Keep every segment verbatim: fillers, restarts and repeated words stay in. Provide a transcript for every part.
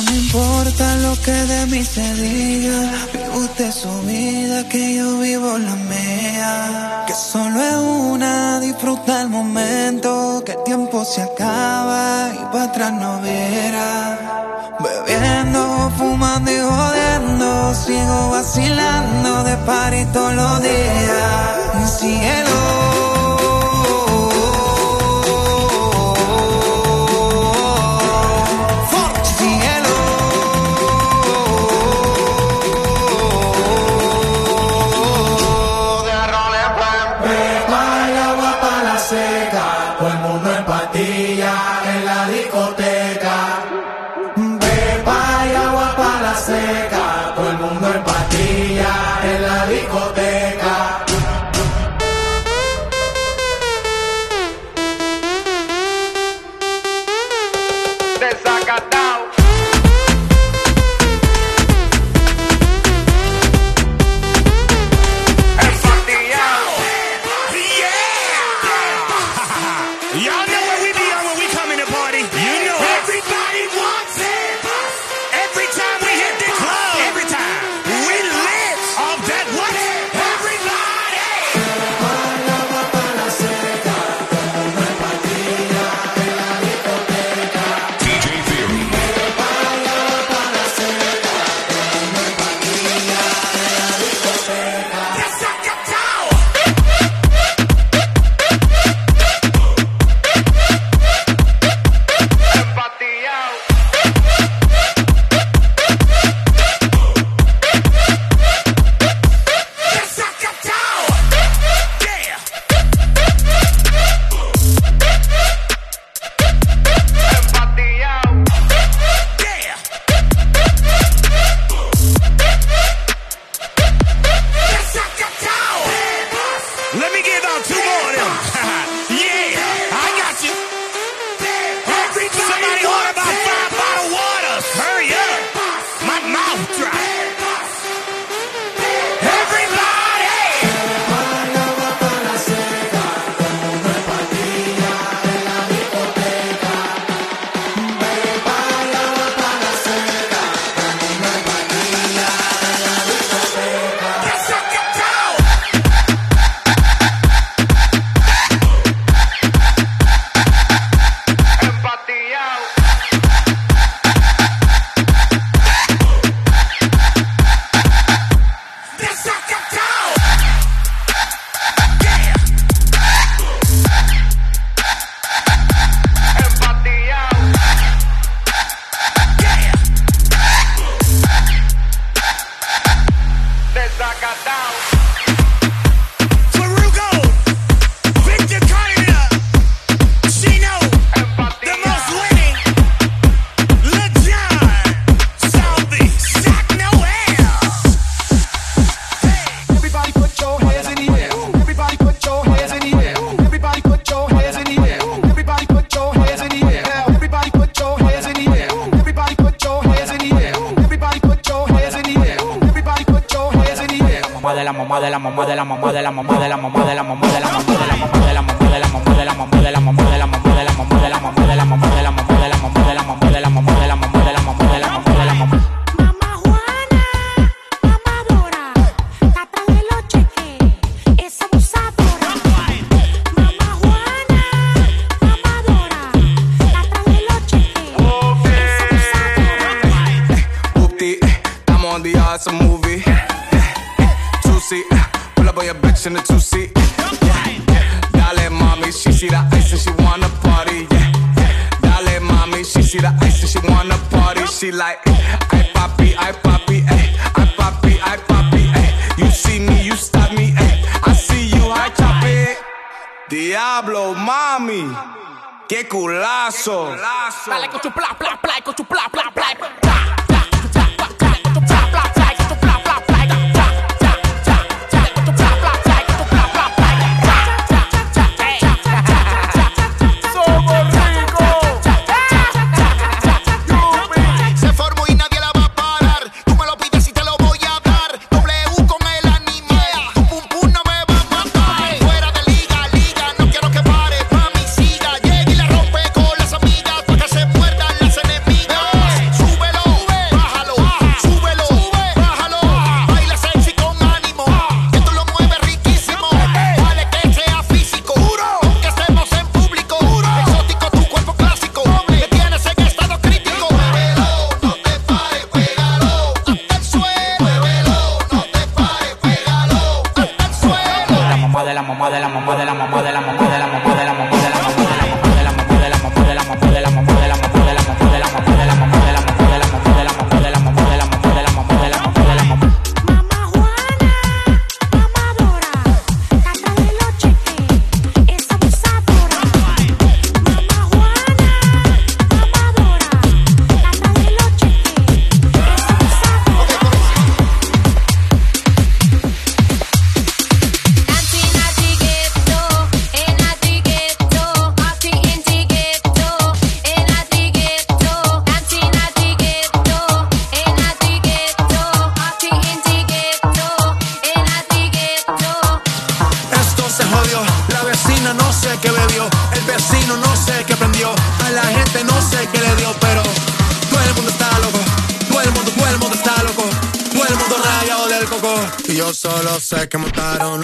No importa lo que de mí se diga, vive usted su vida, que yo vivo la mía. Que solo es una, disfruta el momento, que el tiempo se acaba y para atrás no verá. Bebiendo, fumando y jodiendo, sigo vacilando de party todos los días. Cielo. Diablo, mami, qué culazo. Dale con tu pla, pla, pla, con tu pla, pla, pla. Súbelo Y yo solo sé que montaron.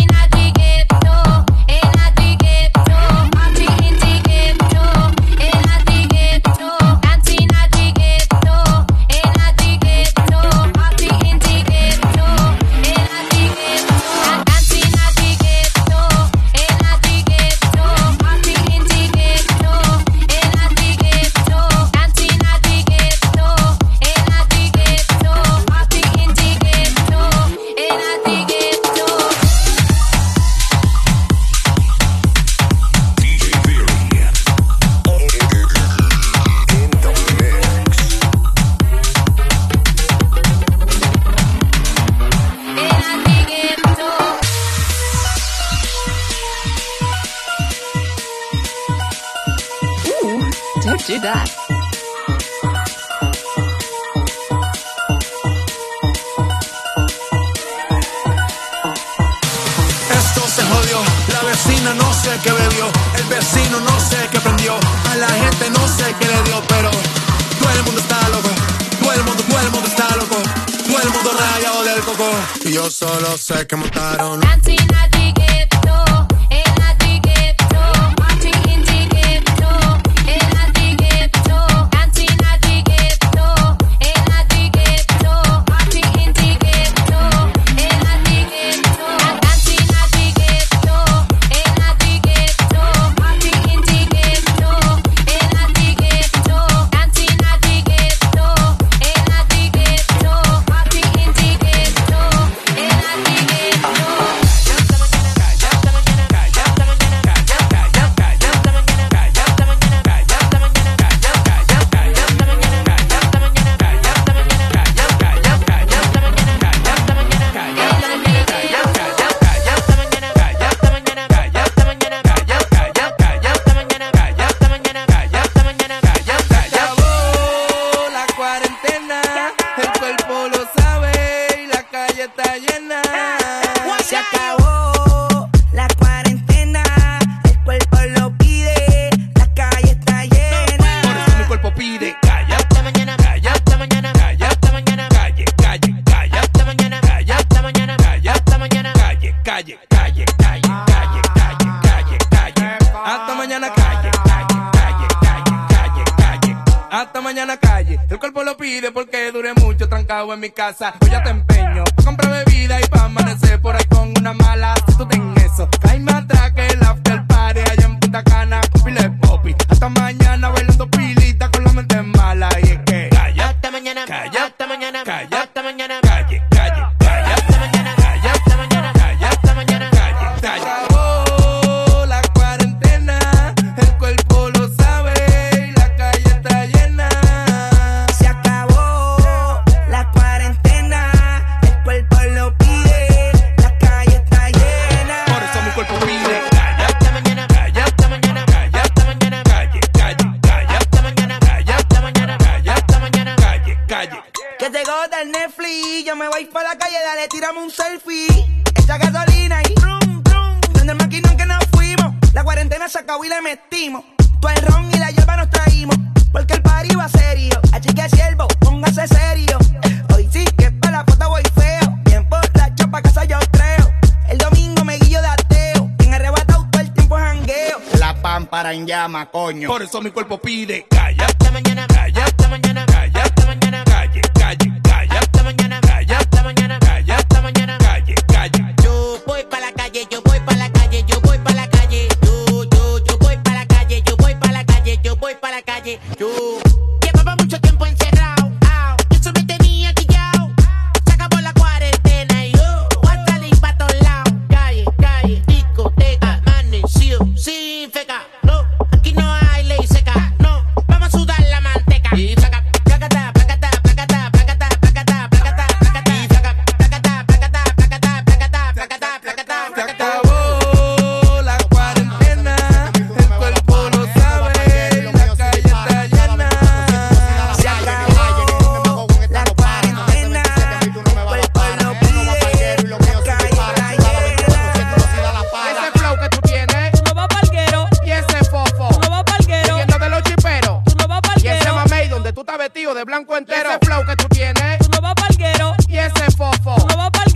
Don't do that. Esto se jodió, la vecina no sé qué bebió, el vecino no sé qué prendió, a la gente no sé qué le dio, pero todo el mundo está loco, todo el mundo, todo el mundo está loco, todo el mundo rayado del coco. Y yo solo sé que montaron. En mi casa, hoy ya te empeño pa' comprar bebida y pa' amanecer por ahí con una mala. Si tú ten eso, caíme atrás que el after party allá en Punta Cana con pile de popi. Hasta mañana bailando pilita con la mente mala. Y es que calla, hasta mañana, calla, hasta mañana, calla, hasta mañana, calle, calle, calla, hasta mañana, calla, hasta mañana, calla, hasta mañana, calle, calla. Acabó la cuarentena, el cuerpo lo sabe y la calle está llena. Se acabó la cuarentena, el cuerpo lo pide, la calle está llena. Por eso mi cuerpo pide calla hasta mañana, calla hasta mañana, calla hasta mañana, calle, calle, calla hasta mañana, calla hasta mañana, calla hasta mañana, calle, calle. Que te goda el Netflix, yo me voy pa' la calle, dale, tírame un selfie. Echa gasolina y brum, brum. Donde el maquinón que nos fuimos, la cuarentena se acabó y le metimos. Todo el ron y la hierba nos traímos, porque el party va serio. Así que siervo, póngase serio. Hoy sí que pa' la foto voy feo, bien borracho pa' casa yo creo. El domingo me guillo de ateo, bien arrebatado todo el tiempo jangueo. La pámpara en llama, coño. Por eso mi cuerpo pide calla hasta mañana, calla hasta mañana, calla hasta mañana, calle, calle, calla hasta mañana, calla hasta mañana, calla hasta mañana, calle, calle. Yo voy pa' la calle, yo voy pa' la calle, yo voy pa' la calle. Yo, yo, yo voy pa' la calle, yo voy pa' la calle, yo voy pa' la calle. Yo llevaba mucho tiempo encerrado, ah, eso me tenía quillao. Se acabó la cuarentena y yo voy a salir pa' todos lados. Calle, calle, discoteca, amanecido, sin feca. No, aquí no hay ley seca, no, vamos a sudar la manteca. Y saca, placata, placata, placata, placata, placata, placata, placata. Y saca, placata, placata, placata, placata, placata, placata, Se placata. acabó la cuarentena, el cuerpo lo sabe y la calle está llena. Se acabó la cuarentena, el cuerpo lo pide, la calle está llena. Y ese flow que tú tienes, Tú no vas palguero, y ese fofo, tú no vas palguero, siguiendo de los chiperos, tú no vas y ese palguero, mamey donde tú estás vestido de blanco entero. Ese flow que tú tienes, tú no vas palguero, y ese fofo, tú no vas palguero.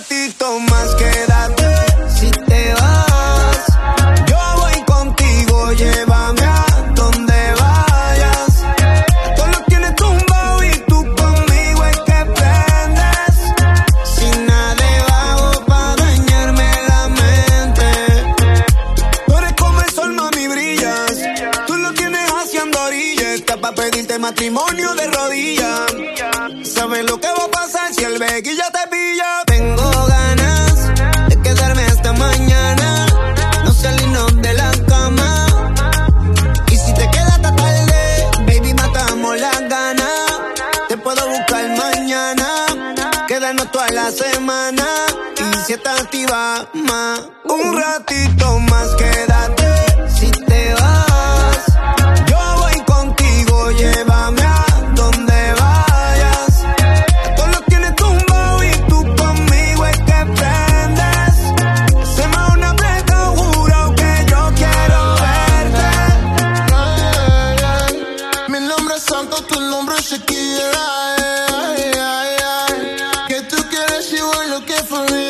ratito más quédate. Si te vas, yo voy contigo, llévame a donde vayas. Todo lo tienes tumbado y tú conmigo es que prendes. Sin nada debajo pa' dañarme la mente. Tú eres como el sol, mami, brillas. Tú lo tienes haciendo orillas. Está pa' pedirte matrimonio de rodillas. ¿Sabes lo que va a pasar si el Becky ya te pilla? Tengo ganas de quedarme hasta mañana, no salirnos de la cama. Y si te quedas hasta tarde, baby, matamos las ganas. Te puedo buscar mañana, quedarnos toda la semana. Y si estás activa más, un ratito más quédate. Si te vas, yo voy contigo, llévame a donde vayas. Todo lo tienes tumbado y tú conmigo es que prendes. Hacemos una breca, juro que yo quiero verte. Mi nombre es Santo, tu nombre es Shakira. Ay, ay, ay. Que tú quieres, you were looking for me.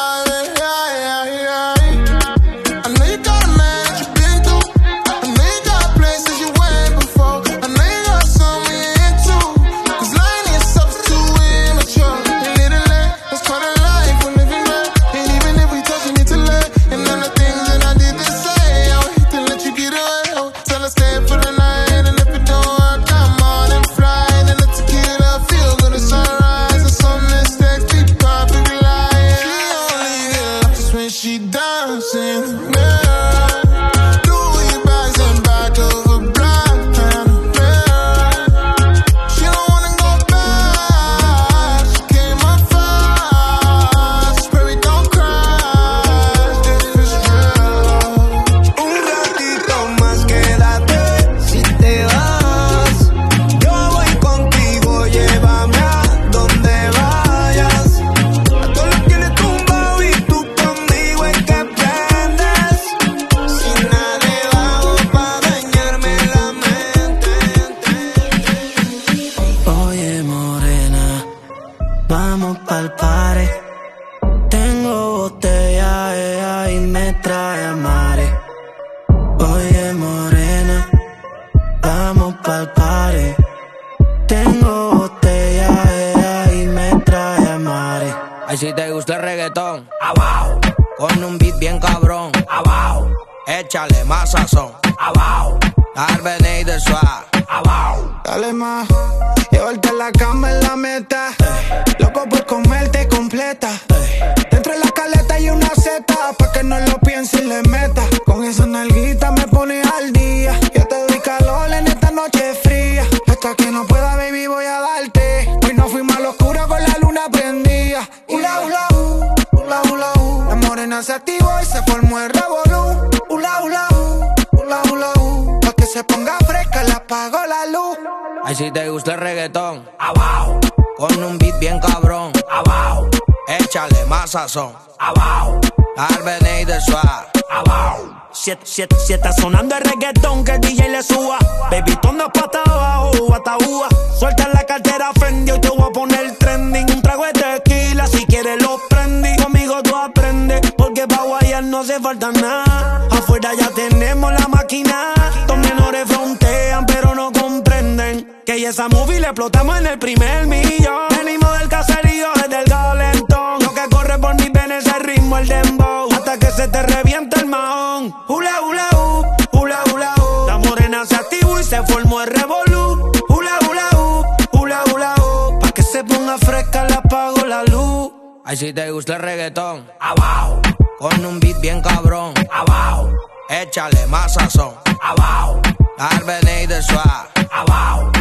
Si te gusta el reggaetón, abajo, con un beat bien cabrón, abajo, échale más sazón, abajo, Arbeney de Suá, abajo. Dale más, llevarte a la cama en la meta, ey. Loco por comerte completa, ey. Dentro de la caleta hay una seta, pa' que no lo piense y le meta. Con esa nalguita me pone al día, yo te doy calor en esta noche fría. Hasta que no pueda, baby, voy a darte. Hoy no fuimos a lo oscuro con la luna prendida. Ula, ula, uh, ula, ula, uh. La morena se activó y se formó el revolú. Ula, ula, uh, ula, ula, uh. Pa' que se ponga fresca, le apago la luz. Ay, si te gusta el reggaetón, abajo, con un beat bien cabrón, abajo, échale más sazón, abajo, Arbeney de Suá, abajo. Si, si, si está sonando el reggaetón, que el D J le suba. Baby, toma pata abajo, ataúa. Suelta la cartera Fendi, hoy te voy a poner trending. Un trago de tequila, si quieres lo prendí. Conmigo tú aprendes, porque pa' guayar no hace falta nada. Afuera ya tenemos la máquina. Los menores frontean, pero no comprenden que esa movie le explotamos en el primer millón. Venimos del caserío, desde el calentón. Lo que corre por mis venas es el ritmo, el dembow. Hasta que se te revienta el mahón. Hula, hula, uh, hula, hula, uh. La morena se activó y se formó el revolú. Hula, hula, uh, hula, hula, uh. Pa' que se ponga fresca le apago la luz. Ay, si te gusta el reggaetón, abajo, con un beat bien cabrón, abajo, échale más sazón, abajo, Arbeney de Suá, abajo.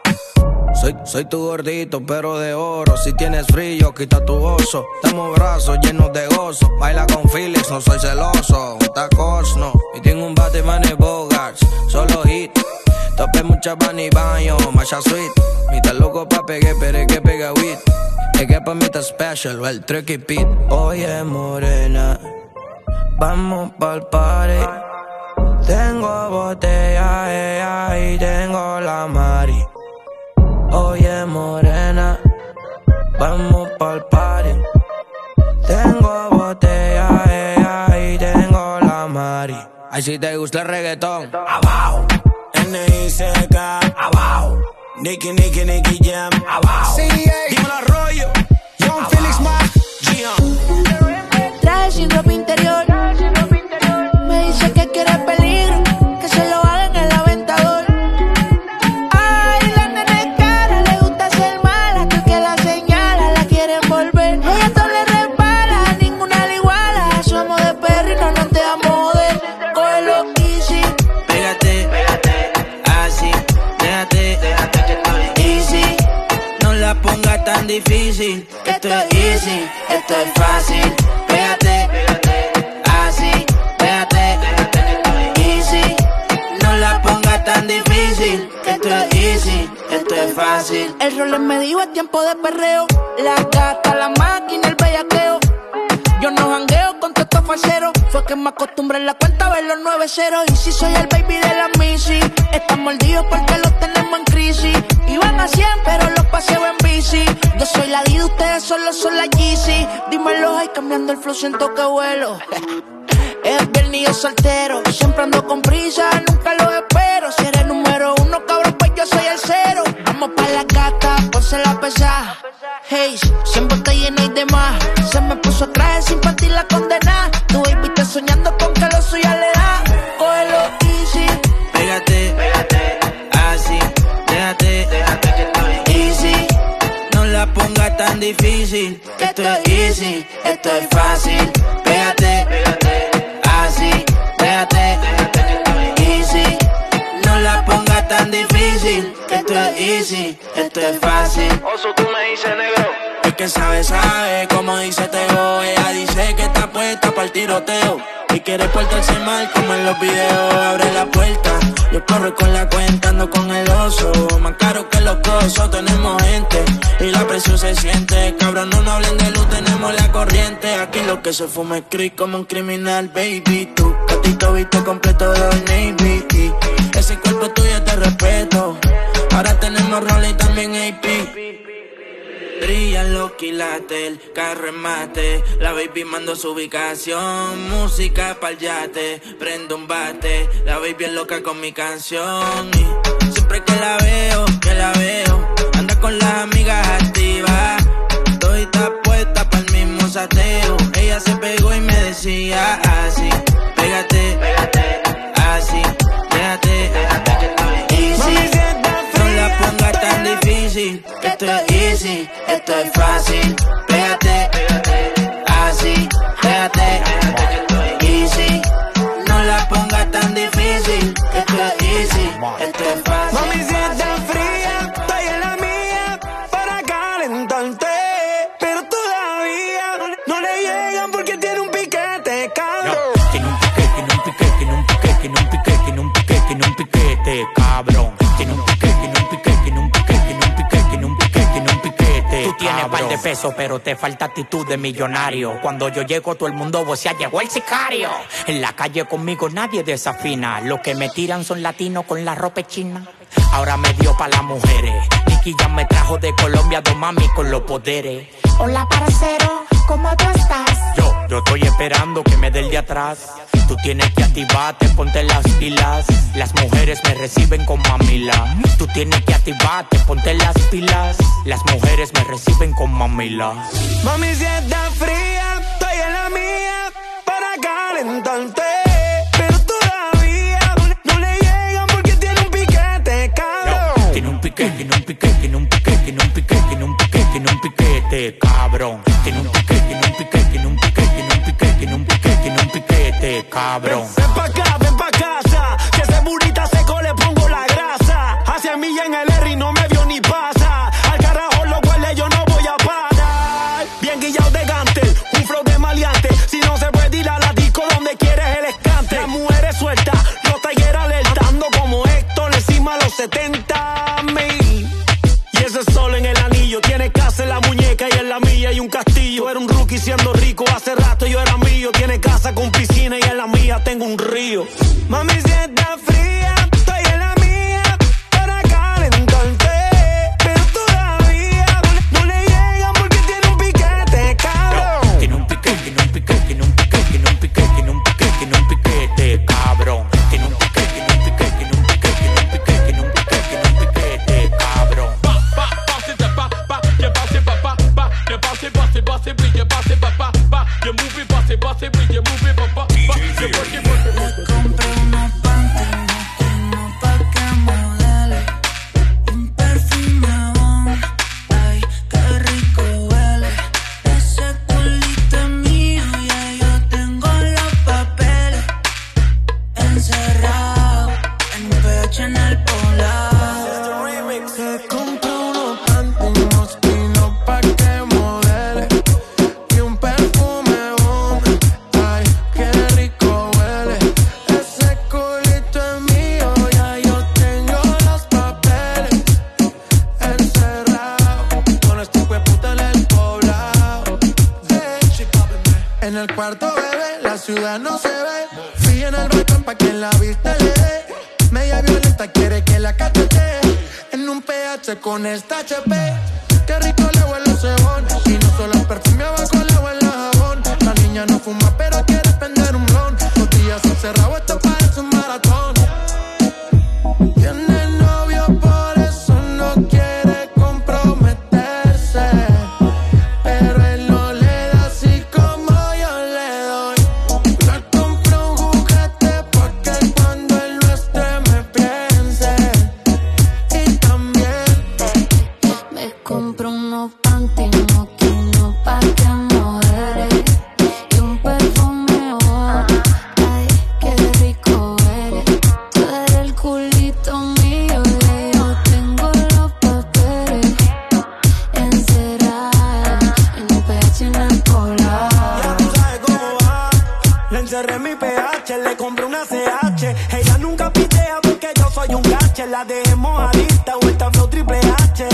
Soy, soy tu gordito, pero de oro. Si tienes frío, quita tu oso. Damos brazos llenos de gozo. Baila con Felix, no soy celoso. Un tacos, no. Y tengo un Batman y Bogarts. Solo hit. Tope mucha pan y baño, macha sweet. Mi está loco pa' pegue, pero es que pega weed. Es que pa' mí está special, el tricky pit. Oye, morena, vamos pa'l party. Tengo botella, ella, y tengo la mari. Oye, morena, vamos pa'l party. Ay, si te gusta el reggaetón. Abajo. N I C K. Abajo. Nicky, Nicky, Nicky Jam. Abajo. C A. Dímelo Arroyo. Young Felix Mac. Gian. Traje sin ropa interior. Me dice que quiere peligro, que se lo haga en el aventador. Ay, la nena es cara, le gusta ser mala, tú que la señala, la quieren volver. Ella todo le repara, ninguna le iguala. Somos de perro y no nos dejamos joder. Cógelo easy, Pégate, pégate, así, déjate, déjate que estoy easy. No la pongas tan difícil, que esto es easy, esto es fácil. Pégate, pégate, así, déjate, déjate que estoy easy. No la pongas tan difícil, que esto es easy, esto es fácil. el rol me dijo es tiempo de perreo. La gata, la máquina, el bellaqueo. Yo no jangueo con todos estos falseros. Fue que me acostumbré en la cuenta a ver los nueve ceros. Y si soy el baby de la Missy, están mordidos porque los tenemos en crisis. Iban a cien pero los paseo en bici. Yo soy la D, ustedes solo son la Yeezy. Dímelo, ay, cambiando el flow siento que vuelo. Es viernes y yo soltero. Siempre ando con prisa, nunca lo espero. Si eres número uno, cabrón, pues yo soy el cero. Vamos pa' la gata, ponse la pesada. Hey, siempre está llena y demás. Se me puso traje sin partir la condena. Tu baby está soñando con que lo suya le da. Cógelo easy. Pégate, pégate, así, déjate, déjate que estoy easy. No la pongas tan difícil, que esto es easy, esto es fácil. Pégate, pégate, así, déjate, déjate que estoy easy. No la pongas tan difícil, que esto es easy, esto es fácil. Oso, tú me dices negro. El que sabe, sabe, como dice Teo. Ella dice que está puesta para el tiroteo y quiere portarse mal como en los videos. Abre la puerta, yo corro con la cuenta, ando con el oso. Más caro que los cosos, tenemos gente y la presión se siente. Cabrón, no nos hablen de luz, tenemos la corriente. Aquí lo que se fuma es creep como un criminal, baby. Tu gatito visto completo de Old Navy. Y ese cuerpo tuyo te respeto. Ahora tenemos rol y también A P. Brillan los quilates, el carro en mate. La baby mando su ubicación. Música pa'l yate, prendo un bate. La baby es loca con mi canción. Y siempre que la veo, que la veo, anda con las amigas activas. Estoy está puesta pa'l mismo sateo. Ella se pegó y me decía así. Pégate, pégate, así. Déjate, déjate que estoy easy. No la pongas tan difícil, que esto es easy, esto es fácil. Pégate, pégate, así, déjate, déjate que estoy easy. No la pongas tan difícil, que esto es easy, esto es fácil. Mami, si estás fría, estoy en la mía para calentarte. Pero todavía no le llegan porque tiene un piquete, cabrón. Tiene un piquete, tiene un piquete, tiene un piquete, tiene un piquete, tiene un piquete, tiene un piquete, cabrón. Tiene un piquete, tiene un piquete, tiene un piquete, tiene un piquete, tiene un piquete, tiene un piquete. Tú tienes par de pesos, pero te falta actitud de millonario. Cuando yo llego, todo el mundo vocea, llegó el sicario. En la calle conmigo nadie desafina. Los que me tiran son latinos con la ropa china. Ahora me dio pa' las mujeres. Nicky ya me trajo de Colombia dos mami con los poderes. Hola, parcero, ¿cómo tú estás? Yo, yo estoy esperando que me dé el de atrás. Tú tienes que activarte, ponte las pilas. Las mujeres me reciben con mamila. Tú tienes que activarte, ponte las pilas. Las mujeres me reciben con mamila. Mami, si estás fría, estoy en la mía para calentarte. Pero todavía no le llegan porque tiene un piquete, cabrón. Tiene un piquete, tiene un piquete, tiene un piquete, tiene un piquete, tiene un piquete, tiene un piquete, cabrón. Tiene un piquete, tiene un piquete, tiene un piquete, tiene un piquete, tiene un piquete, tiene un piquete, cabrón. Ven pa' acá, ven pa' casa, que ese burrita seco le pongo la grasa. Hacia mí en el R y no me vio ni pasa. Al carajo los huele, yo no voy a parar. Bien guillado de gante, un flow de maleante. Si no se puede ir a la disco donde quieres el escante. Las mujeres sueltas, los Tiger alertando como Héctor encima los setenta mil. Y ese sol en el anillo, tiene casa en la muñeca y en la mía hay un castillo. Era un rookie siendo rico, hace rato yo era mío. Tiene casa con piscina y en la mía tengo un río. Mami, si estás fría, estoy en la mía para calentarte. Pero todavía no le llegan porque tiene un piquete, cabrón. Tiene un piquete, tiene un piquete, tiene un piquete, tiene un piquete, tiene un piquete, tiene un piquete, cabrón. bossy, bougie, move it, papa, papa, you work it, work it, work it. Compré unos panties moquinos pa' que modele, un perfume bon, ay, qué rico huele. Ese culito es mío, ya yo tengo los papeles encerrados en un pecho en el poblado. Se compró unos panties moquinos pa' que modele y un perfume bon, ay, qué rico huele. Ese culito es mío, ya yo tengo los papeles encerrados con este hueputa en el poblado. En el cuarto, bebé, la ciudad no se ve. Fui en el balcón pa' que la vista le dé. Media violenta quiere que la cachete en un P H con esta H P. Qué rico le huele el cebón. Y no solo el perfume abajo le huele a jabón. La niña no fuma pero quiere prender un blon. Los días encerrados, esto parece un maratón. Tiene novio, por eso no quiere comprometerse. Pero él no le da así como yo le doy. Le compro un juguete porque cuando él no esté me piense. Y también Me compro unos panties moquinos pa' que modele y un perfume bon, ay, qué rico eres. Tú eres el culito mío, ya yo tengo los papeles encerrados en un pecho en el poblado. Ya tú sabes cómo va. Le encerré mi P H, le compré una C H. Ella nunca pitea porque yo soy un gache. La dejé mojadita, vuelta flow triple H.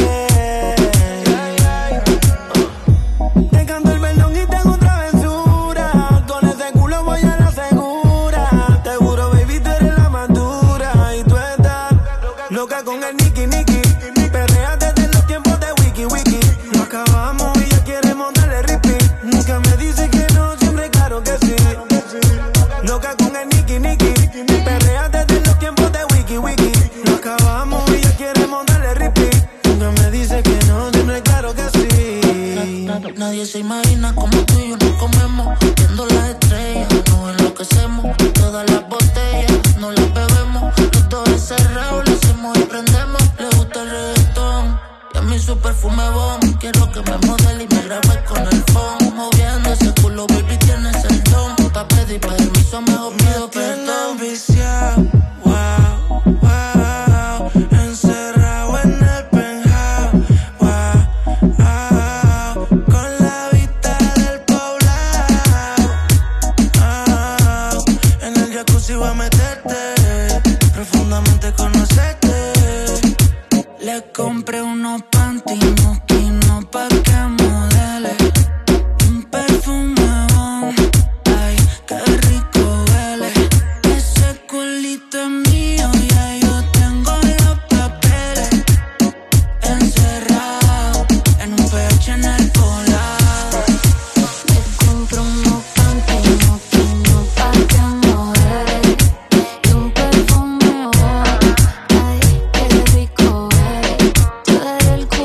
Te canto el perdón y tengo travesura. Con ese culo voy a la segura. Te juro, baby, tú eres la madura. Y tú estás loca con el Nicky Nicky. Perrea desde los tiempos de Wiki Wiki. Lo acabamos y ya queremos darle repeat. Nunca me dice que no, siempre claro que sí. Loca con el Nicky Nicky. Perrea desde los tiempos de Wiki Wiki. Lo acabamos y ya queremos darle repeat. Nunca me dice que no, siempre claro que sí. Nadie se imagina como tú y yo nos comemos. Viendo las estrellas, nos enloquecemos. Todas las botellas, no las bebemos. Los dos encerrados, lo hacemos y prendemos. Le gusta el reggaetón y a mí su perfume bon. Quiero que me modele y me grabe con el phone. Moviendo ese culo, baby, tienes el don. Pa' pedir permiso, mejor pido perdón. viciado, wow, wow, encerrado en el penthouse, wow, wow, con la vista del poblado, wow, en el jacuzzi voy a meterte, profundamente conocerte. Le compré unos panties moquinos pa' que modele, un perfume bon, ay, qué rico huele. Ese culito es mío, ya yo tengo los papeles encerrados en un pecho en el poblado. Le compré unos panties moquinos pa' que modele y un perfume bon, ay, qué rico huele. Tú eres el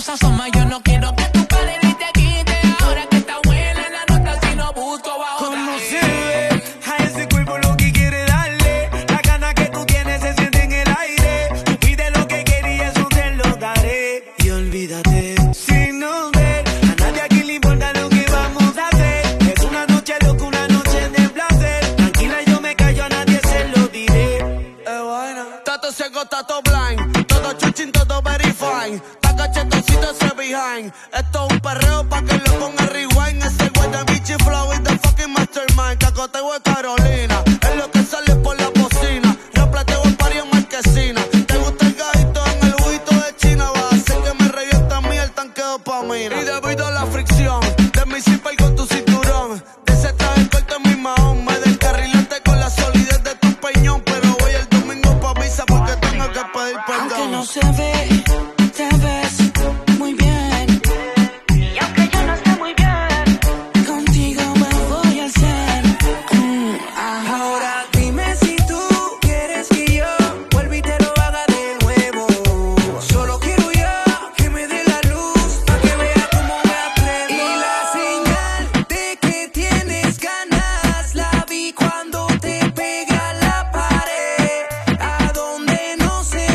cosas son más, yo no quiero que tú pares ni te quites. Ahora que está buena la nota, si no busco bajo. ¿Cómo se ve a ese cuerpo lo que quiere darle? La gana que tú tienes se siente en el aire. Tú pides lo que querías, yo te lo daré. Y olvídate, sin no ver a nadie aquí le importa lo que vamos a hacer. Es una noche loca, una noche de placer. Tranquila, yo me callo, a nadie se lo diré. Eh, bueno. Tato ciego, tato blind. Todo chuchin, todo very fine. Taca chetosito ese behind. Esto es un perreo pa' que lo ponga rewind. Ese güey de Michi Flow y the fucking mastermind. Cacoteo de Carolina. Es lo que sale por la bocina. Replateo el party en Marquesina. Te gusta el gajito en el juguito de China. Va a hacer que me revienta a mí el tanque de dopamina. Y debido a la fricción de mi zipper con tu cinturón, de ese traje corto en mi mahón, me descarrilaste con la solidez de tu peñón. Pero voy el domingo pa' misa porque tengo que pedir perdón. Aunque no se ve, te ves muy bien. Y aunque yo no esté muy bien, contigo me voy al cien. Mm, ah. Ahora dime si tú quieres que yo vuelva y te lo haga de nuevo. Solo quiero yo que me dé la luz pa' que vea cómo me atrevo. Y la señal de que tienes ganas la vi cuando te pega a la pared, a donde no se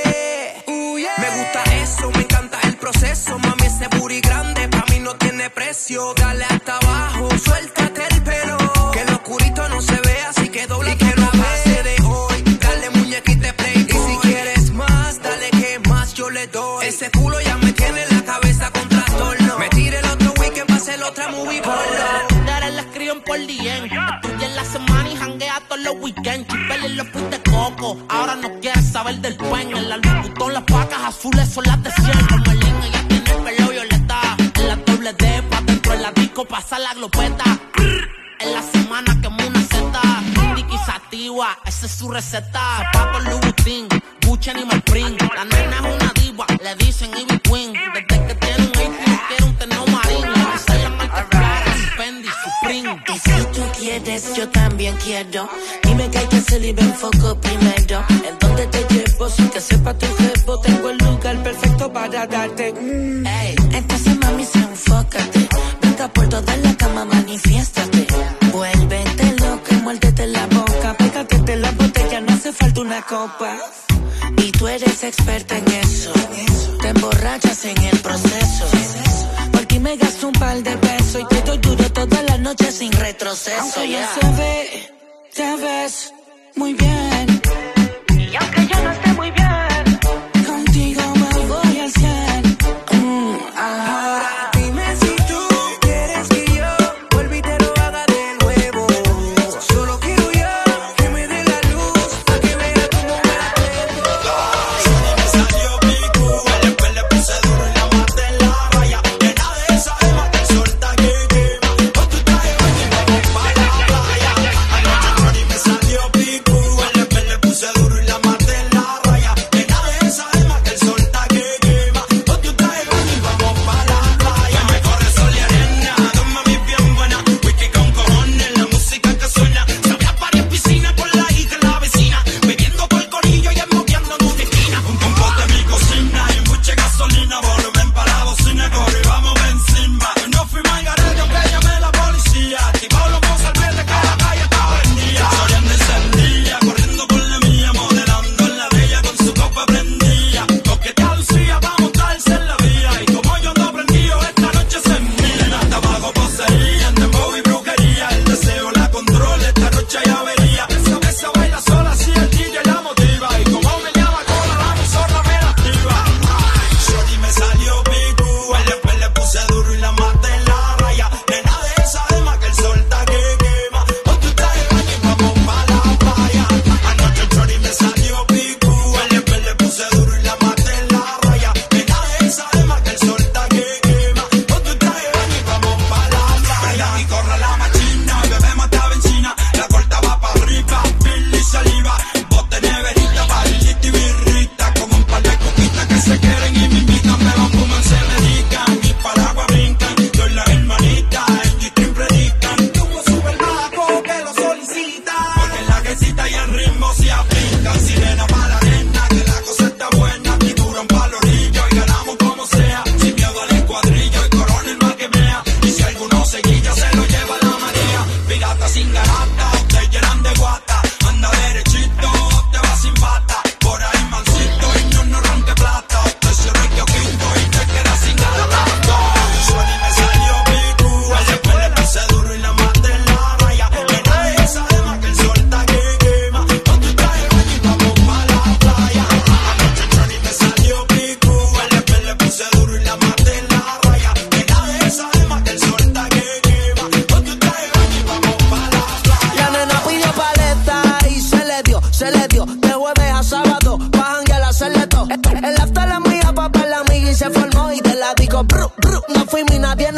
ve. Uh, yeah. Me gusta eso, me encanta el proceso. Mami, ese booty grande pa' mí no tiene precio. Dale hasta abajo, suéltate el pelo. Que lo oscurito no se ve, así que dobla que no pase de hoy. Dale muñequita play. Y si quieres más, dale que más yo le doy. Ese culo ya me tiene la cabeza con trastorno. Me tire el otro weekend pa' hacer otra movie porno. Dale, la escriben por D M. Estudia en la semana y janguea todos los weekends. Chipele los fuiste coco. Ahora no quieres saber del pen. En la Louboutin las pacas azules son las de cien. Como el link, ella tiene el pelo violeta. En la doble D, pa' dentro de la disco pasa la glopeta. En la semana quemo una seta. Tiki sativa, esa es su receta. Zapatos Louboutin, Gucci Animal Print. La nena es una diva, le dicen Ivy Queen. Desde que tiene un hit, no quiere un terno marín. Le dicen la marca clara, Fendi, Supreme. Y si tú quieres, yo también quiero. Dime qué hay que hacer y ven foco primero. ¿En dónde te llevo? Sin que sepa tu jefe, tengo el lugar perfecto para darte. Mm. Ey, entonces mami, se enfócate. Venga por toda la cama, manifiéstate. Vuélvete loca, muérdete la boca. Pégate de la botella, no hace falta una copa. Y tú eres experta en eso. Te emborrachas en el proceso. Por ti me gasto un par de pesos y te doy duro toda la noche sin retroceso. Aunque yeah. no se ve, te ves muy bien. Y aunque yo no esté muy bien, contigo me voy al cien. Mm, ah. Ahora dime si tú quieres que yo vuelva y te lo haga de nuevo. Solo quiero yo que me dé la luz pa' que vea cómo me atrevo. Me salió pico, el pelo le puse duro y la maté en la raya. Llena de esa ema, te suelta que quema. Con tu traje baño y vamos pa' la playa. Anoche Johnny me salió pico, el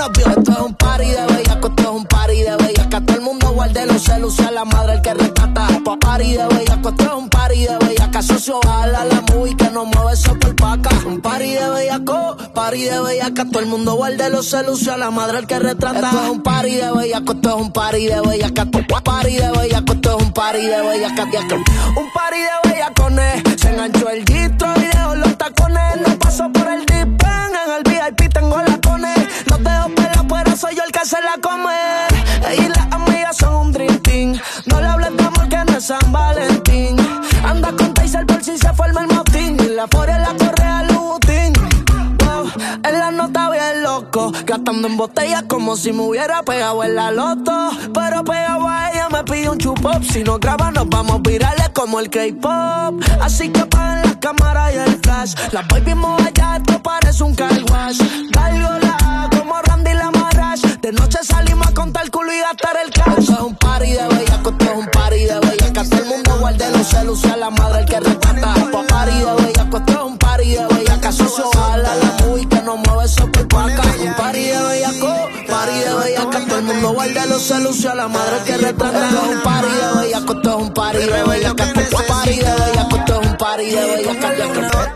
nos vio. Esto es un party de bellaco, esto es un party de bellaca. Todo el mundo guarde los celos, a la madre el que rescata. Party de bellaco, esto es un party de bellaca. Socio, bala la movie que nos mueve eso por paca. Un party de bellaco, party de bellaca. Todo el mundo guarde los celos, a la madre el que retrata. Esto es un party de bellaco, esto es un party de bellaca. Party de bellaco, esto es un party de bellaca. Un party de bellacones. Se enganchó el gistro y dejó los tacones. No paso por el dipen, en el V I P tengo lacones. No te dejo pelar, pero soy yo el que se la come. Ella y las amigas son un dream team. No le hables de amor que no es San Valentín. Anda con Taser por si se forma el motín. Y la furia la correa Louboutin. Wow, en la nota bien loco, gastando en botellas como si me hubiera pegado en la loto. Pero pegado a ella me pide un chupop. Si no graba nos vamos virales como el K-pop. Así que apaguen las cámaras y el flash. Las boy vimos allá, esto parece un car wash. Gárgola como Randy la Marash. De noche salimos a contar culo y gastar el cash. Esto es un party de bellaco, esto es un party de bellaca. Todo el mundo guarde los celos, a la madre el que retrata. Party de bellaco, esto es un party de bellaca. Socio, bala la movie que nos mueve eso por paca. Un party de bellaco, party de bellaca. Todo el mundo guarde los celos, a la madre el que retrata. Esto es un party de bellaco, esto es un party de bellaca. Party de bellaco, esto es un party de bellaca.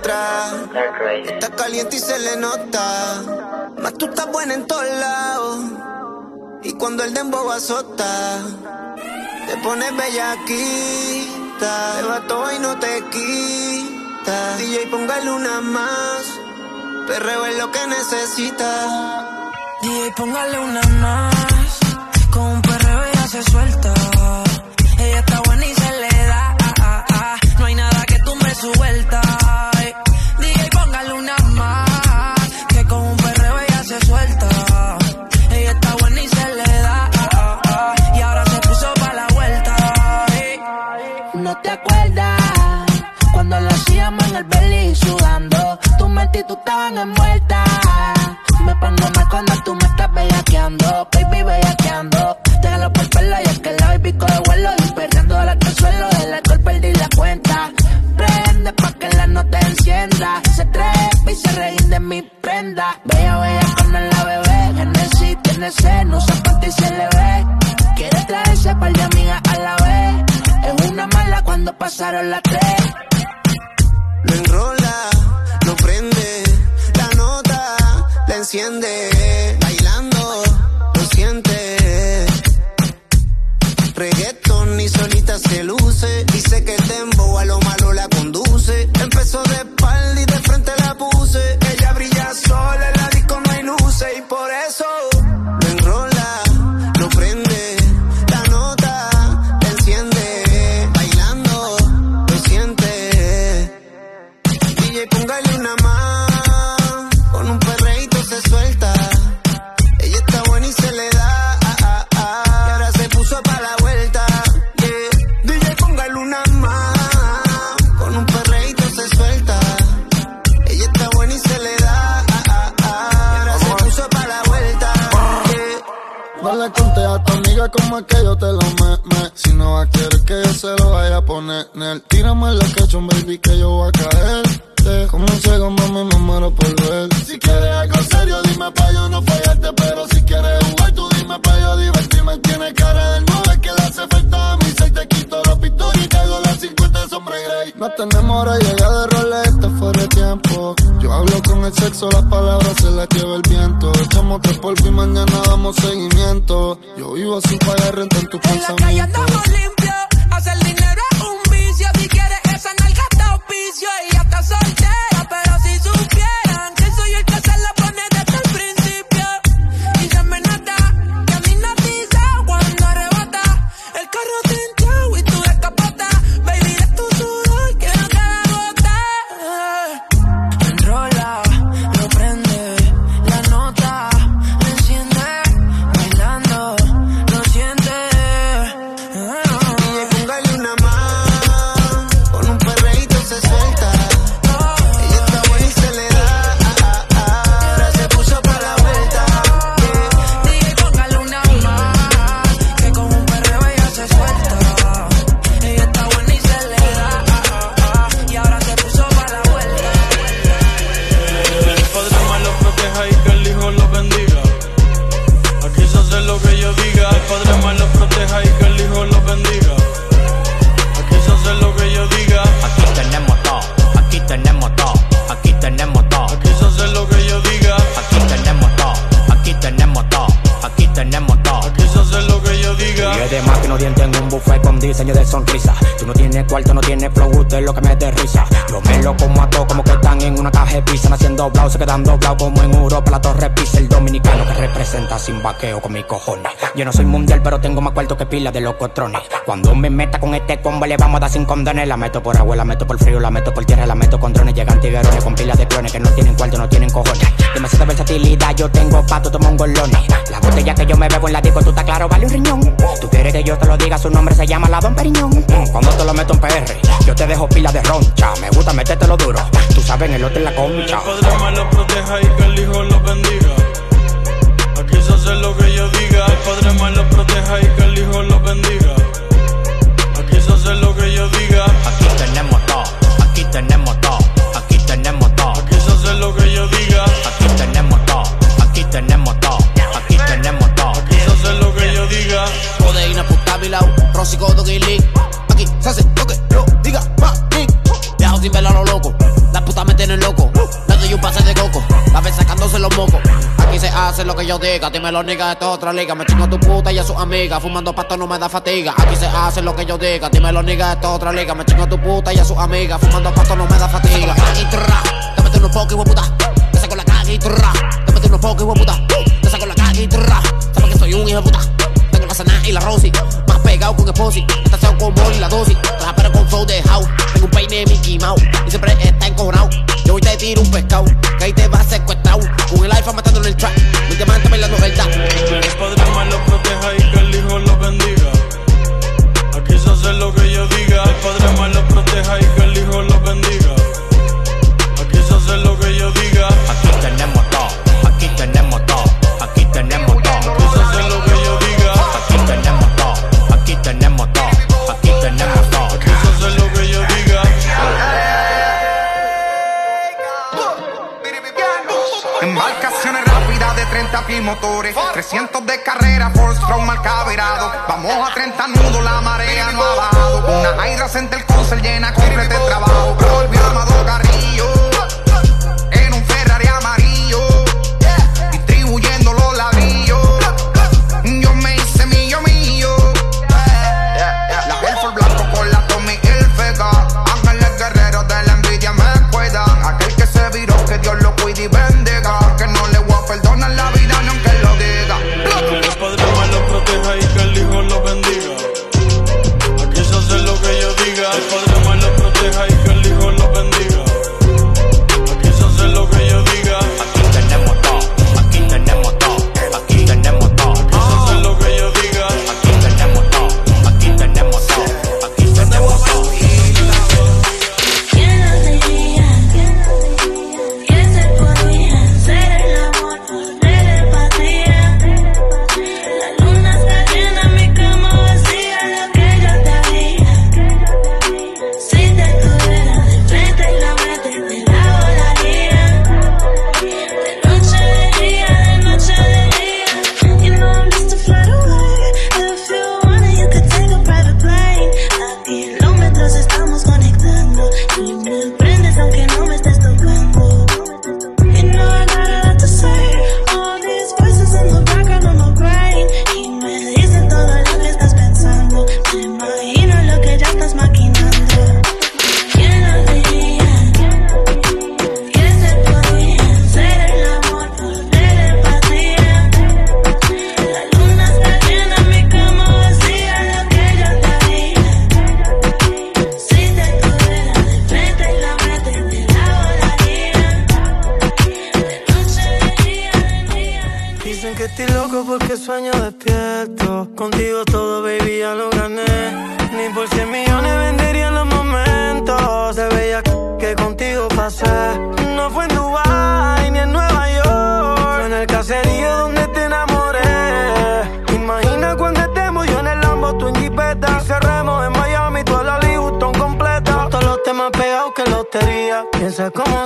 Está caliente y se le nota. Más tú estás buena en todos lados. Y cuando el dembow azota, te pones bellaquita. Te va todo y no te quita. D J, póngale una más. Perreo es lo que necesita. D J, póngale una más. Con un perreo ella se suelta. Ella está buena y se le da. Ah, ah, ah. No hay nada que tú me sueltas. D J, póngale una más. Que con un perreo ella se suelta. Ella está buena y se le da. Ah, ah, ah. Y ahora se puso pa' la vuelta. Hey. No te acuerdas cuando lo hacíamos en el belly sudando. Tu mente y tú estaban envueltas. Me pongo mal cuando tú me estás bellaqueando. Baby, bellaqueando. Déjalo por pelo y es que la baby coge vuelo. Y perdiendo la que suelo, del alcohol perdí la cuenta. Prende pa' que la nota encienda. Se trepa y se reín de mi prenda. Bella, bella con la bebé. Genesis tiene sed, no se parte y se le ve. Quiere traerse par de amigas a la vez. Es una mala cuando pasaron las tres. Lo enrola, lo prende. La nota la enciende. Bailando, lo siente. Reggaeton ni solita se luce. Dice que el dembow a lo malo la conduce. Empezó de espalda y de frente la puse. Ella brilla sola, en la disco no hay luces. Y por eso lo enrola, lo prende. La nota la enciende. Bailando, lo siente. D J, póngale una más. Con un perreíto se suelta. Ella está buena y se le da. Ah, ah, ah. Y ahora se puso pa' la vuelta. Yeah. D J, póngale una más. Con un perreíto se suelta. Ella está buena y se le da. Ah, ah, ah. Y ahora se puso pa' la vuelta. Yeah. No le conté a tu amiga como es que yo te lo meme. Si no va a querer que yo se lo vaya a poner. Nel, tírame la ketchup, baby, que yo voy a caer. Como un ciego, mami, me muero por ver. Si quieres algo serio, dime pa' yo no fallarte. Pero si quieres jugar, tú dime pa' yo divertirme. Tiene cara de nube que le hace falta a mí. Si te quito los pistolas y te hago las cincuenta de sombra grey. No tenemos hora, llega de roleta fuera de tiempo. Yo hablo con el sexo, las palabras se las lleva el viento. Echamos tres polvo y mañana damos seguimiento. Yo vivo sin pagar renta en tus pensamientos. En la calle andamos limpio, hacer dinero es un vicio. Si quieres esa nalga te auspicio. Y ya está soltera, pero si supieran que soy el que se la pone desde el principio. Y se me nota que a mí no pisa cuando arrebata. El carro tinteado y tú de capota. Baby, de tu sudor quiero cada gota. Enrola, lo prende, la nota lo enciende. Bailando, lo siente. dueño de sonrisa. Tú no tienes cuarto, no tienes flow, usted es lo que me dé risa. Yo me lo como a todos como que están en una caja de pizza, haciendo doblados, se quedan doblados como en Europa, la torre pisa. El dominicano que representa sin vaqueo con mis cojones. Yo no soy mundial, pero tengo más cuarto que pila de locotrones. Cuando me meta con este combo le vamos a dar sin condones. La meto por agua, la meto por frío, la meto por tierra, la meto con drones. Llegan tiguerones con pilas de clones que no tienen cuarto, no tienen cojones. Demasiada versatilidad, yo tengo pato, tomo un golone. La botella que yo me bebo en la disco, tú estás claro, vale un riñón. Tú quieres que yo te lo diga, su nombre se llama la Don Periñón. Cuando te lo meto en P R, yo te dejo pila de roncha. Me gusta metértelo duro, tú sabes en el otro en la concha. Que el Padre me lo proteja y que el Hijo lo bendiga. Aquí se hace lo que yo diga. El Padre me lo proteja y que el Hijo lo bendiga. Aquí se hace lo que yo diga. Aquí tenemos todo, aquí tenemos todo, aquí tenemos todo. Aquí se hace lo que yo diga. Aquí tenemos todo, aquí tenemos todo, aquí tenemos todo. Aquí se hace lo que yo diga. Codeína, puta, milao, Rosico, Doggy League. Aquí se hace lo que yo diga, mami. Viajo sin velar a lo loco, las putas me tienen loco. Le doy un pase de coco, la vez sacándose los mocos. Aquí se hace lo que yo diga, dímelo nigga, esto es otra liga. Me chingo a tu puta y a sus amigas, fumando pasto no me da fatiga. Aquí se hace lo que yo diga, dímelo nigga, esto es otra liga. Me chingo a tu puta y a sus amigas, fumando pasto no me da fatiga. Aquí trrra, te meto unos pocos, hijo de puta. Te saco la caga y trrra, te meto unos pocos, hijo de puta. Te saco la caga y trrra, sabes que soy un hijo de puta. Tengo la sana y la Rosy, más pegado con Esposi. Esta sea con Molly y la dosis, pero con flow de house. Tengo un peine Mickey Mouse y siempre está encojonado. Yo hoy te tiro un pescado, que ahí te va secuestrado. Con el alfa matando en el track, mi diamante bailando verdad. Que el Padre me lo proteja y que el Hijo lo bendiga. Aquí se hace lo que yo diga. El Padre me lo proteja y que el Hijo lo bendiga. Aquí se hace lo que yo diga. Aquí tenemos todo, aquí tenemos todo, aquí tenemos todo. Aquí se hace lo que yo diga. Aquí tenemos todo, aquí tenemos todo, aquí tenemos todo. Aquí se hace lo que yo diga. Embarcaciones rápidas de treinta pies motores, trescientos de carrera, Ford Strong marca virado. Vamos a treinta nudos, la marea no ha bajado. Una Hydra Center Concert llena, cómprete el trabajo. Volvió Amado Carrillo en un Ferrari amarillo, distribuyendo los ladrillos. Yo me hice millo mío. La Air Force blanco con la Tommy Hilfiger. Ángeles guerreros de la envidia me cuidan. Aquel que se viró, que Dios lo cuide y bendiga. Que no le voy a perdonar la vida ni aunque lo diga. Que el Padre me lo proteja y que el Hijo lo bendiga. Aquí se hace lo que yo diga. El Padre me lo proteja y que el Hijo lo bendiga. Aquí se hace lo que yo diga. Aquí tenemos todo, aquí tenemos todo, aquí tenemos todo. Aquí se hace lo que yo diga. Aquí tenemos todo, aquí tenemos todo, aquí tenemos todo. ¿Quién nos diría que se podía hacer el amor por telepatía? La luna está llena, mi cama vacía, lo que yo te haría. Si te tuviera de frente y la mente te la volaría. De noche de día, de noche de día. You know I'm just a flight away. If you want it, you could take a private plane. A kilómetros estamos conectando y me prendes aunque no me estés tocando. You know I got a lot to say. All these voices in the background on my brain y me dicen todo lo que estás pensando. Me imagino lo que ya estás maquinando. ¿Quién nos diría que se podía hacer el amor por telepatía? La luna está llena, mi cama vacía, lo que yo te haría. Si te tuviera de frente y la mente te la volaría. De noche, de día, de día, de día. Dicen que estoy loco porque sueño despierto. Contigo todo, baby, ya lo gané. Ni por cien millones venderían los momentos de bella que contigo pasé. No fue en Dubái ni en Nueva York, fue en el caserío donde te enamoré. Imagina cuando estemos yo en el Lambo, tú en Jipeta, y cerremos en Miami, toda la Louis Vuitton completa. Todos los temas pegados que lotería. Piensa cómo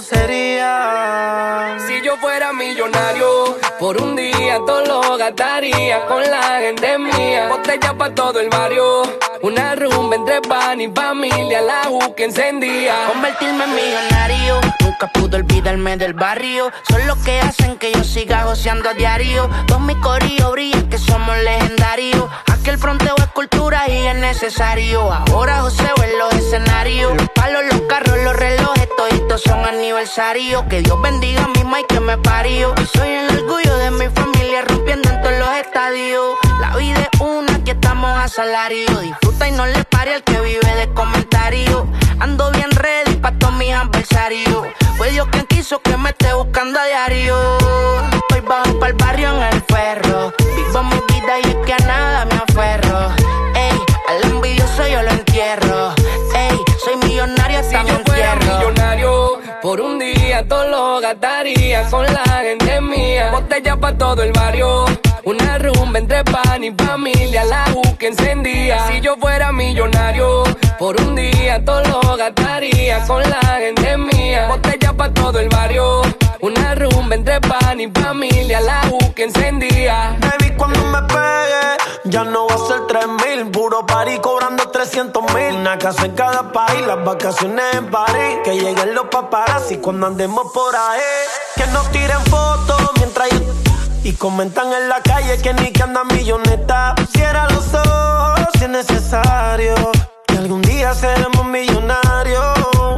sería si yo fuera millonario. Por un día todo lo gastaría con la gente mía. Botella pa' todo el barrio, una rumba entre pan y familia, la U que encendía. Convertirme en millonario, nunca nunca pude olvidarme del barrio. Son los que hacen que yo siga goceando a diario. Todos mis corillos brillan que somos legendarios. Aquel fronteo es cultura y es necesario. Ahora joseo en los escenarios. Los palos, los carros, los relojes, toditos son aniversarios. Que Dios bendiga a mi Mike que me parió. Y soy el orgullo de mi familia rompiendo en todos los estadios. La vida es una, aquí estamos a salario. Disfruta y no le pare al que vive de comentarios. Ando bien ready pa' todos mis adversarios. Fue Dios quien quiso que me esté buscando a diario. Hoy bajo pa'l barrio en el ferro. Vivo mi vida y es que a nada me aferro. Ey, al envidioso yo lo entierro. Ey, soy millonario hasta si yo fuera millonario, por un día todo lo gastaría con la gente mía. Botella pa' todo el barrio, una rumba entre pan y familia, la U que encendía. Si yo fuera millonario, por un día todo lo gastaría con la gente mía. Botella pa' todo el barrio, una rumba entre pan y familia, la U que encendía. Baby, cuando me pegue, ya no va a ser tres mil. Puro party cobrando trescientos mil. Una casa en cada país, las vacaciones en París. Que lleguen los paparazzi cuando andemos por ahí. Que nos tiren fotos mientras yo... Y comentan en la calle que ni que anda milloneta. Cierra los ojos si es necesario, que algún día seremos millonarios.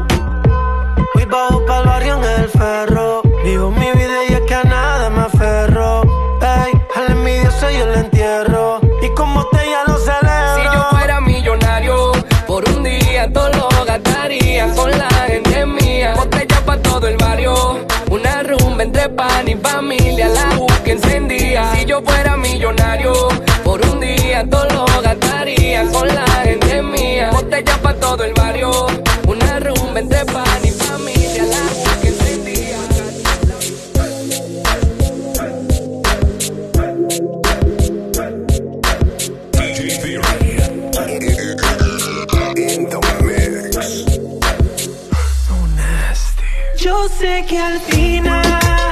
Voy bajo pa'l barrio en el ferro. Vivo mi vida y es que a nada me aferro. Ey, al envidioso yo le entierro. Y como te ya lo celebro. Si yo fuera millonario, por un día todo lo gastaría con la gente mía. Botella pa' todo el barrio, una rumba entre pan y familia, la U que encendía. Si yo fuera millonario, por un día todo lo gastaría con la gente mía. Botella pa' todo el barrio, una rumba entre pan y familia, la U que encendía. Yo sé que al final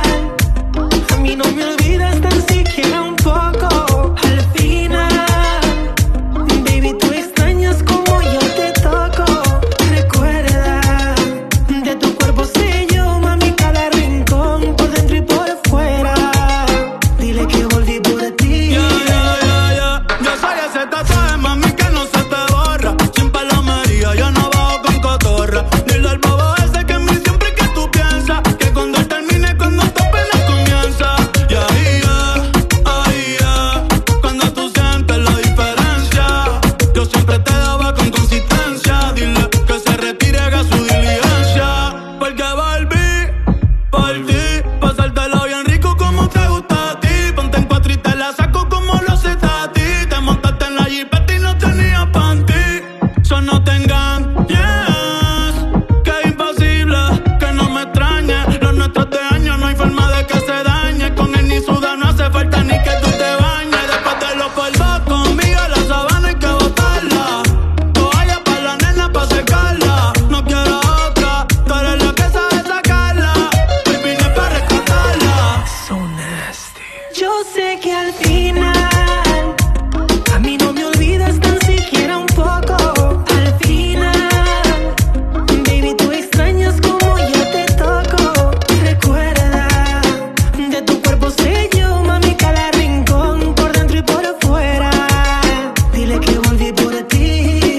a mí no me olvidas tan siquiera un poco. Al final, baby, tú extrañas como yo te toco. Recuerda, de tu cuerpo sé yo, mami, cada rincón, por dentro y por fuera. Dile que volví por ti. Yeah, yeah, yeah, yeah. Yo soy ese tatuaje, mami, que no se te borra. Sin palomería, yo no bajo con cotorra. Dile al bobo ese que en mí siempre que tú piensas. Que cuando él termine, cuando tu pena comienza. Y ahí ya, ahí ya, cuando tú sientes la diferencia. Yo siempre te daba con consistencia. Dile que se retire, haga su diligencia. Porque volví por ti, pasártelo bien rico como te gusta a ti. Ponte en cuatro y te la saco como lo sé a ti. Te montaste en la jipeta y no tenías panty. So no te engañes, que es imposible que no me extrañe. Los nuestros de años no hay forma de que se dañe. Con él ni suda, no hace falta ni que tú te bañes. Después de los polvos conmigo la sabana hay que botarla. Toalla pa' la nena pa' secarla. No quiero otra, tú eres la que sabe sacarla. Hoy vine pa' rescatarla. So nasty. Yo sé que al final a mí no me olvidas tan siquiera un poco. Al final, baby, tú extrañas como yo te toco. Recuerda, de tu cuerpo sé yo, mami, cada rincón, por dentro y por fuera. Dile que volví por ti.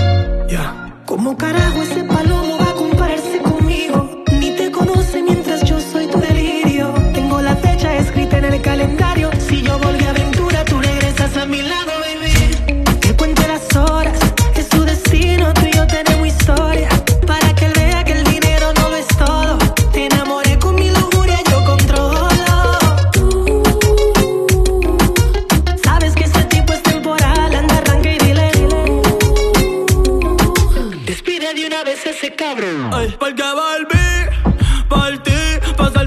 ¿Cómo carajo ese palomo va a compararse conmigo? Ni te conoce mientras yo soy tu delirio. Tengo la fecha escrita en el calendario. Si yo volví a aventura, tú regresas a mi lado, baby. Que cuente las horas, es su destino. Tú y yo tenemos historia, para que él vea que el dinero no lo es todo. Te enamoré con mi lujuria, yo controlo. Tú sabes que ese tipo es temporal. Anda, arranca y dile. Despide de una vez ese cabrón. Ay, porque volví por ti,